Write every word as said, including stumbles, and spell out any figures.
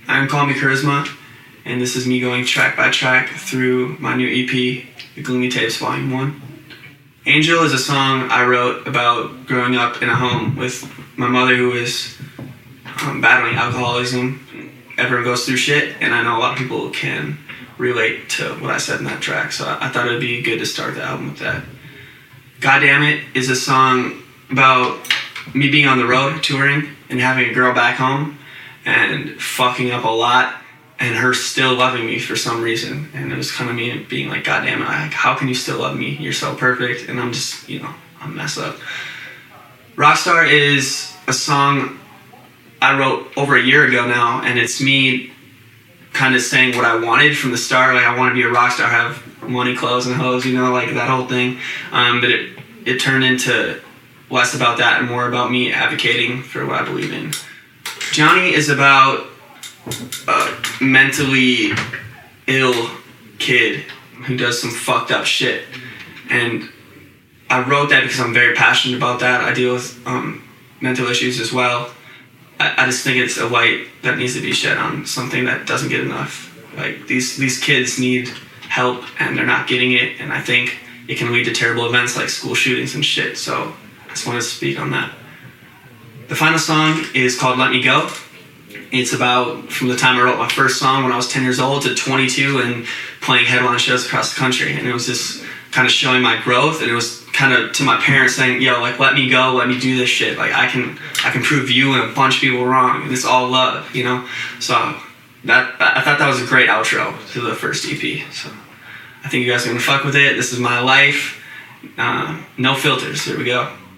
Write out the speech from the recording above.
I'm Call Me Charisma, and this is me going track by track through my new E P, The Gloomy Tapes Volume one. Angel is a song I wrote about growing up in a home with my mother who is um, battling alcoholism. Everyone goes through shit, and I know a lot of people can relate to what I said in that track, so I, I thought it would be good to start the album with that. Goddamn It is a song about me being on the road touring and having a girl back home and fucking up a lot and her still loving me for some reason. And it was kind of me being like, God damn it, I, how can you still love me? You're so perfect. And I'm just, you know, I'm messed up. Rockstar is a song I wrote over a year ago now, and it's me kind of saying what I wanted from the start. Like, I want to be a rock star, have money, clothes, and hoes, you know, like that whole thing. Um, but it, it turned into less about that and more about me advocating for what I believe in. Johnny is about a mentally ill kid who does some fucked up shit. And I wrote that because I'm very passionate about that. I deal with um, mental issues as well. I, I just think it's a light that needs to be shed on something that doesn't get enough. Like, these, these kids need help and they're not getting it. And I think it can lead to terrible events like school shootings and shit. So I just wanted to speak on that. The final song is called Let Me Go. It's about from the time I wrote my first song when I was ten years old to twenty-two and playing headline shows across the country. And it was just kind of showing my growth, and it was kind of to my parents saying, yo, like, let me go, let me do this shit. Like, I can I can prove you and a bunch of people wrong, and it's all love, you know? So that I thought that was a great outro to the first E P. So I think you guys are gonna fuck with it. This is my life. Uh, no filters. Here we go.